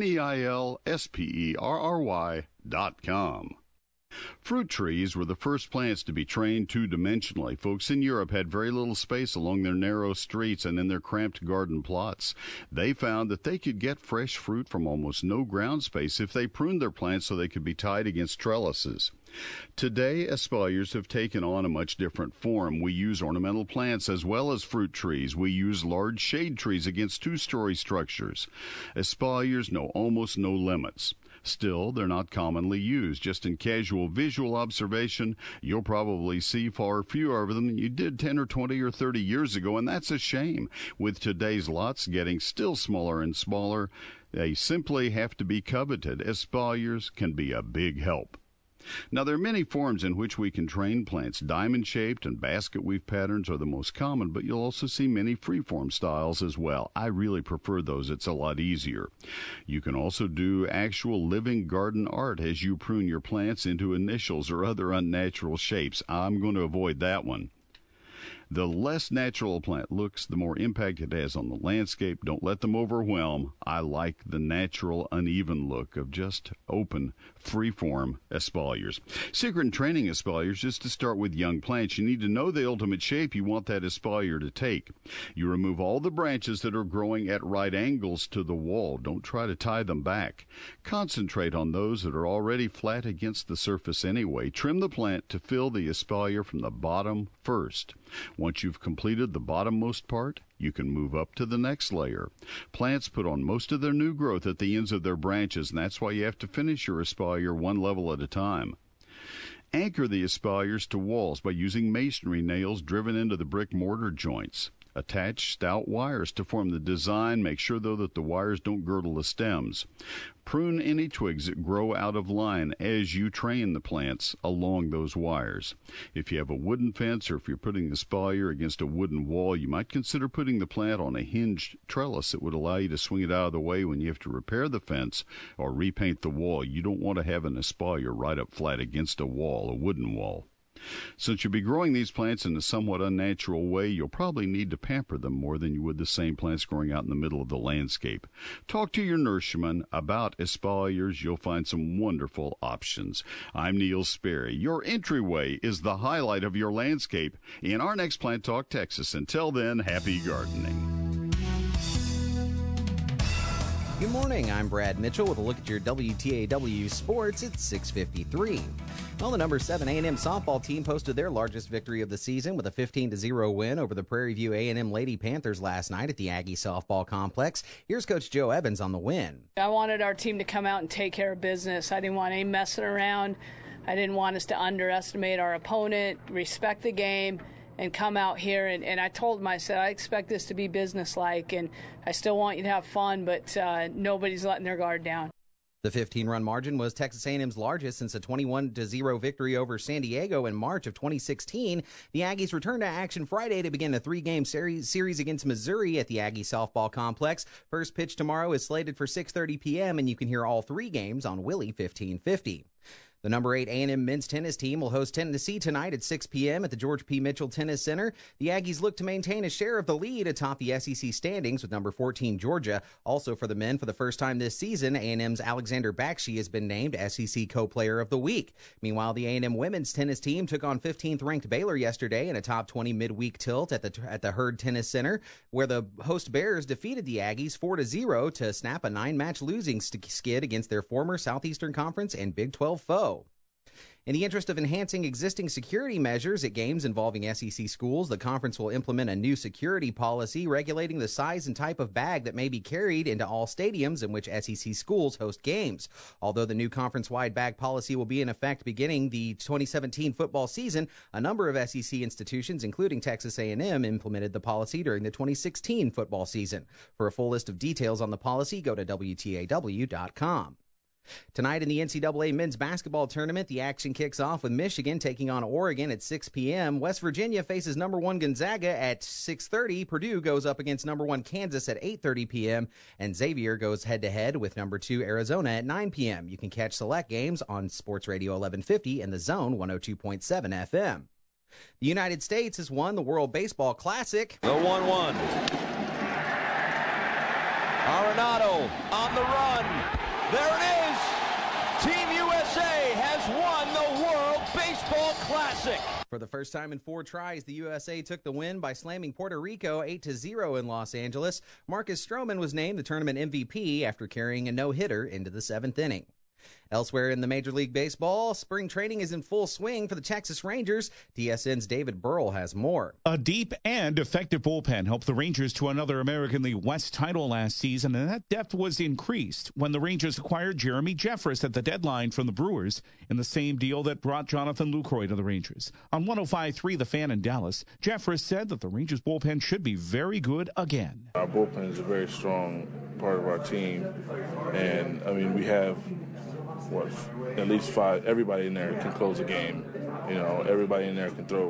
neilsperry.com. Fruit trees were the first plants to be trained two-dimensionally. Folks in Europe had very little space along their narrow streets and in their cramped garden plots. They found that they could get fresh fruit from almost no ground space if they pruned their plants so they could be tied against trellises. Today, espaliers have taken on a much different form. We use ornamental plants as well as fruit trees. We use large shade trees against two-story structures. Espaliers know almost no limits. Still, they're not commonly used. Just in casual visual observation, you'll probably see far fewer of them than you did 10 or 20 or 30 years ago, and that's a shame. With today's lots getting still smaller and smaller, they simply have to be coveted. Espaliers can be a big help. Now, there are many forms in which we can train plants. Diamond-shaped and basket-weave patterns are the most common, but you'll also see many freeform styles as well. I really prefer those. It's a lot easier. You can also do actual living garden art as you prune your plants into initials or other unnatural shapes. I'm going to avoid that one. The less natural a plant looks, the more impact it has on the landscape. Don't let them overwhelm. I like the natural, uneven look of just open, free-form espaliers. Secret in training espaliers is to start with young plants. You need to know the ultimate shape you want that espalier to take. You remove all the branches that are growing at right angles to the wall. Don't try to tie them back. Concentrate on those that are already flat against the surface anyway. Trim the plant to fill the espalier from the bottom first. Once you've completed the bottommost part, you can move up to the next layer. Plants put on most of their new growth at the ends of their branches, and that's why you have to finish your espalier one level at a time. Anchor the espaliers to walls by using masonry nails driven into the brick mortar joints. Attach stout wires to form the design. Make sure, though, that the wires don't girdle the stems. Prune any twigs that grow out of line as you train the plants along those wires. If you have a wooden fence or if you're putting the espalier against a wooden wall, you might consider putting the plant on a hinged trellis that would allow you to swing it out of the way when you have to repair the fence or repaint the wall. You don't want to have an espalier right up flat against a wall, a wooden wall. Since you'll be growing these plants in a somewhat unnatural way, you'll probably need to pamper them more than you would the same plants growing out in the middle of the landscape. Talk to your nurseryman about espaliers. You'll find some wonderful options. I'm Neil Sperry. Your entryway is the highlight of your landscape in our next Plant Talk Texas. Until then, happy gardening. Good morning, I'm Brad Mitchell with a look at your WTAW sports at 6:53. Well, the number 7 A&M softball team posted their largest victory of the season with a 15-0 win over the Prairie View A&M Lady Panthers last night at the Aggie softball complex. Here's Coach Joe Evans on the win. I wanted our team to come out and take care of business. I didn't want any messing around. I didn't want us to underestimate our opponent, respect the game, and come out here. And I told them, I said, I expect this to be businesslike, and I still want you to have fun, but nobody's letting their guard down. The 15-run margin was Texas A&M's largest since a 21-0 victory over San Diego in March of 2016. The Aggies return to action Friday to begin a 3-game series against Missouri at the Aggie softball complex. First pitch tomorrow is slated for 6:30 p.m., and you can hear all 3 games on Willie 1550. The number 8 A&M men's tennis team will host Tennessee tonight at 6 p.m. at the George P. Mitchell Tennis Center. The Aggies look to maintain a share of the lead atop the SEC standings with number 14 Georgia. Also for the men, for the first time this season, A&M's Alexander Bakshi has been named SEC Co-Player of the Week. Meanwhile, the A&M women's tennis team took on 15th-ranked Baylor yesterday in a top 20 midweek tilt at the Hurd Tennis Center, where the host Bears defeated the Aggies 4-0 to snap a 9-match losing skid against their former Southeastern Conference and Big 12 foe. In the interest of enhancing existing security measures at games involving SEC schools, the conference will implement a new security policy regulating the size and type of bag that may be carried into all stadiums in which SEC schools host games. Although the new conference-wide bag policy will be in effect beginning the 2017 football season, a number of SEC institutions, including Texas A&M, implemented the policy during the 2016 football season. For a full list of details on the policy, go to WTAW.com. Tonight in the NCAA men's basketball tournament, the action kicks off with Michigan taking on Oregon at 6 p.m. West Virginia faces number 1 Gonzaga at 6:30. Purdue goes up against number 1 Kansas at 8:30 p.m. And Xavier goes head-to-head with number 2 Arizona at 9 p.m. You can catch select games on Sports Radio 1150 and The Zone 102.7 FM. The United States has won the World Baseball Classic. The 1-1. Arenado on the run. There it is. Team USA has won the World Baseball Classic. For the first time in 4 tries, the USA took the win by slamming Puerto Rico 8-0 in Los Angeles. Marcus Stroman was named the tournament MVP after carrying a no-hitter into the 7th inning. Elsewhere in the Major League Baseball, spring training is in full swing for the Texas Rangers. TSN's David Burrell has more. A deep and effective bullpen helped the Rangers to another American League West title last season, and that depth was increased when the Rangers acquired Jeremy Jeffress at the deadline from the Brewers in the same deal that brought Jonathan Lucroy to the Rangers. On 105.3 The Fan in Dallas, Jeffress said that the Rangers bullpen should be very good again. Our bullpen is a very strong part of our team, and I mean, we have at least 5. Everybody in there can close a game. You know, everybody in there can throw,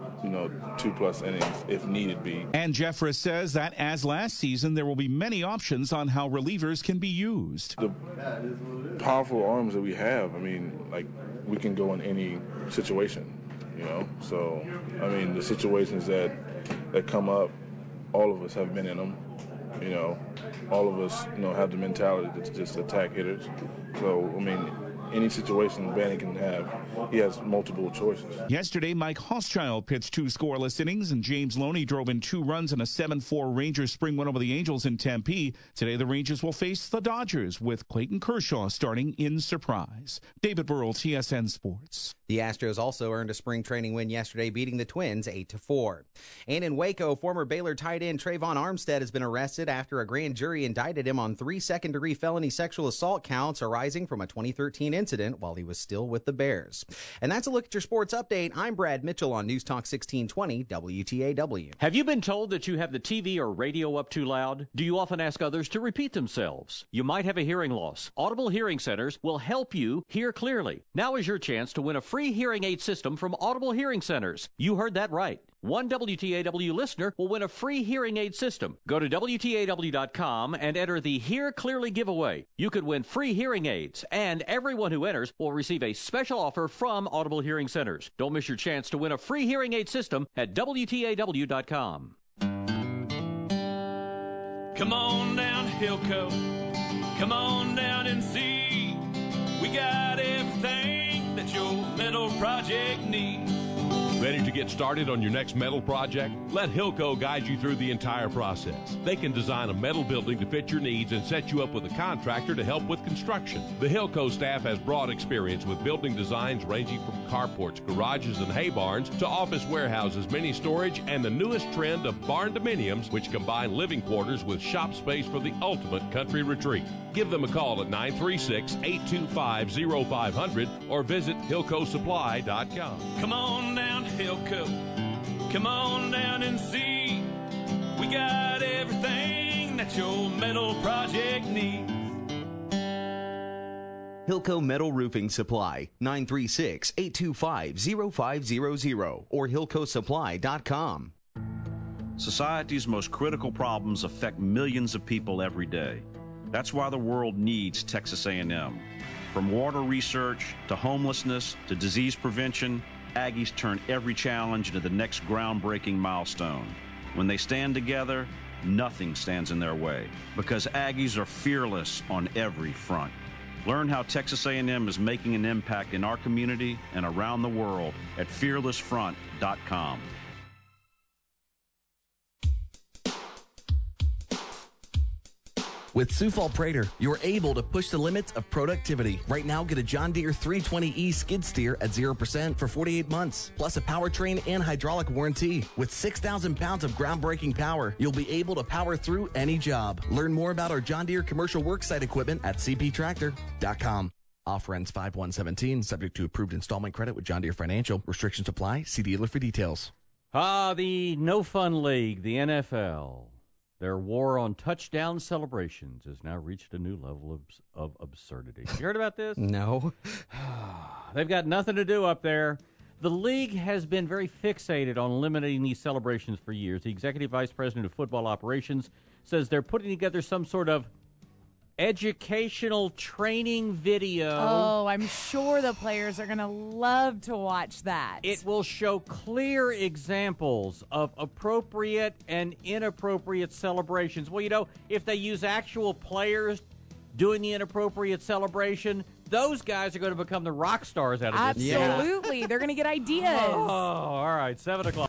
2+ innings if needed be. And Jeffress says that as last season, there will be many options on how relievers can be used. The powerful arms that we have, I mean, like, we can go in any situation, So, I mean, the situations that come up, all of us have been in them. All of us, have the mentality to just attack hitters. So, I mean, any situation Bannon can have, he has multiple choices. Yesterday, Mike Hochschild pitched 2 scoreless innings, and James Loney drove in 2 runs in a 7-4 Rangers spring win over the Angels in Tempe. Today, the Rangers will face the Dodgers, with Clayton Kershaw starting in surprise. David Burrell, TSN Sports. The Astros also earned a spring training win yesterday, beating the Twins 8-4. And in Waco, former Baylor tight end Trayvon Armstead has been arrested after a grand jury indicted him on 3 second-degree felony sexual assault counts arising from a 2013 incident while he was still with the Bears. And that's a look at your sports update. I'm Brad Mitchell on News Talk 1620 WTAW. Have you been told that you have the TV or radio up too loud? Do you often ask others to repeat themselves? You might have a hearing loss. Audible Hearing Centers will help you hear clearly. Now is your chance to win a free hearing aid system from Audible Hearing Centers. You heard that right. One WTAW listener will win a free hearing aid system. Go to WTAW.com and enter the Hear Clearly giveaway. You could win free hearing aids, and everyone who enters will receive a special offer from Audible Hearing Centers. Don't miss your chance to win a free hearing aid system at WTAW.com. Come on down to Hilco. Come on down and see. We got everything that your metal project needs. Ready to get started on your next metal project? Let Hilco guide you through the entire process. They can design a metal building to fit your needs and set you up with a contractor to help with construction. The Hilco staff has broad experience with building designs ranging from carports, garages, and hay barns to office warehouses, mini storage, and the newest trend of barn dominiums, which combine living quarters with shop space for the ultimate country retreat. Give them a call at 936-825-0500 or visit HilcoSupply.com. Come on down to Hilco. Come on down and see. We got everything that your metal project needs. Hilco Metal Roofing Supply, 936-825-0500 or HilcoSupply.com. Society's most critical problems affect millions of people every day. That's why the world needs Texas A&M. From water research to homelessness to disease prevention, Aggies turn every challenge into the next groundbreaking milestone. When they stand together, nothing stands in their way, because Aggies are fearless on every front. Learn how Texas A&M is making an impact in our community and around the world at fearlessfront.com. With Sioux Falls Prater, you're able to push the limits of productivity. Right now, get a John Deere 320E skid steer at 0% for 48 months, plus a powertrain and hydraulic warranty. With 6,000 pounds of groundbreaking power, you'll be able to power through any job. Learn more about our John Deere commercial worksite equipment at cptractor.com. Offer ends 5/1/17, subject to approved installment credit with John Deere Financial. Restrictions apply. See dealer for details. The No Fun League, the NFL. Their war on touchdown celebrations has now reached a new level of absurdity. You heard about this? No. They've got nothing to do up there. The league has been very fixated on eliminating these celebrations for years. The executive vice president of football operations says they're putting together some sort of educational training video. Oh, I'm sure the players are going to love to watch that. It will show clear examples of appropriate and inappropriate celebrations. Well, you know, if they use actual players doing the inappropriate celebration, those guys are going to become the rock stars out of this. Absolutely. They're going to get ideas. Oh, all right, 7 o'clock.